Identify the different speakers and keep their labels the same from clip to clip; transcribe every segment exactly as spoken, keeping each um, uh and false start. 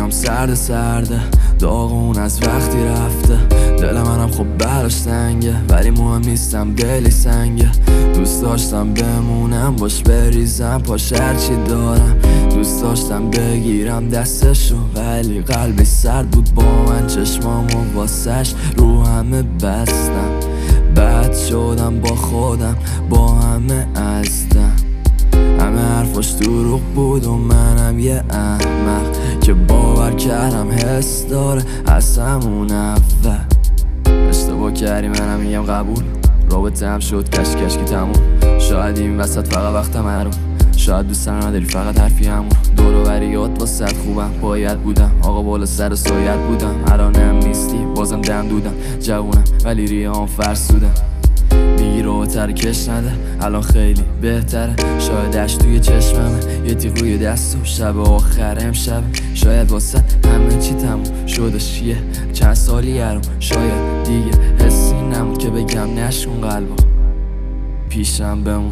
Speaker 1: روحم سرد سرده، داغون از وقتی رفته. دل منم خب براش سنگه، ولی مهم نیستم دلی سنگه. دوست داشتم بمونم باش بریزم پاش هرچی دارم. دوست داشتم بگیرم دستشو، ولی قلبی سرد بود با من. چشمامو واسش رو همه بستم. بد شدم با خودم، با همه ازدم. همه حرفاش دروغ بود و منم یه احمق که باور کردم حس داره از همون اول. اشتباه کردی منم میگم قبول، رابطه هم شد کش کش که تموم. شاید این وسط فقط وقتم حروم، شاید دوست نداری فقط حرفی همون. دور و بریات واسه خوبم، باید بودم آقا بالا سر سایت بودم. الانم نیستی بازم دم دودم، جوونم ولی ریهام فرسودم. بگیر ترکش نده الان خیلی بهتره. شاید اش توی چشممه، یه تیغ روی دست و شب آخر امشب. شاید واسه همه چی تموم شدش یه چند سالی هرم. شاید دیگه حسی نمون که بگم نشون قلبا پیشم بمون.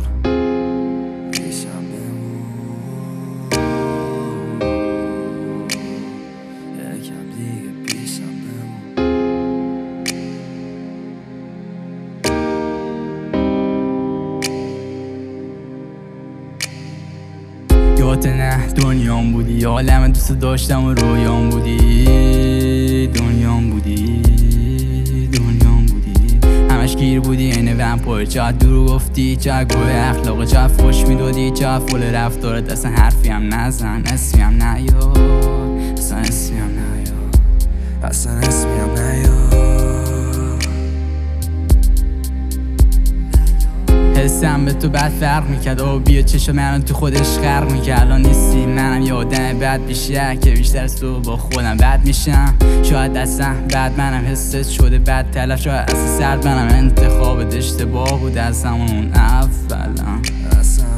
Speaker 2: یادت نه دنیام بودی، عالم دوست داشتم و رویام بودی. دنیام بودی دنیام بودی همش گیر بودی این ومپایر. چقدر دروغ گفتی، چقدر گوه اخلاق، چقدر فوش میدادی، چقدر فول رفتارت. اصلا حرفی هم نزن، اسمی هم نیار، اصلا اسمی هم نیار،
Speaker 1: اصلا اسمی هم نیار.
Speaker 2: حسم به تو بد فرق میکرد، آبی و چشم منو تو خودش غرق میکرد. الان نیستی منم یه آدم بد بیشتر که بیشتر از تو با خودم بد میشم. شاید اصلا بد منم حست شده بد تلف، شاید اصلا سرد منم انتخابت اشتباه بود از همون اولم.